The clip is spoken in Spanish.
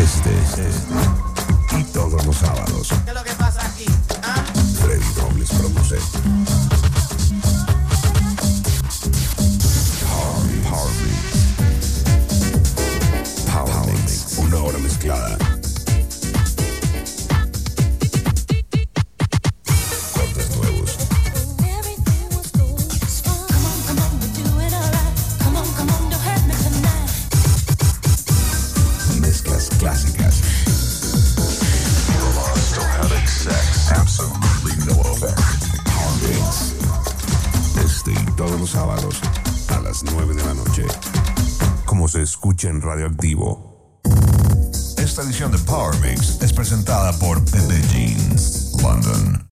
Y todos los sábados. ¿Qué es lo que pasa aquí? ¿Ah? Freddy Robles produce. Power Mix. Una hora mezclada. Cortes nuevos. Mezclas clásicas. Absolutely no effect. Power Mix. Este y todos los sábados a las 9 de la noche. Como se escucha en Radioactivo. Esta edición de Power Mix es presentada por Pepe Jeans, London.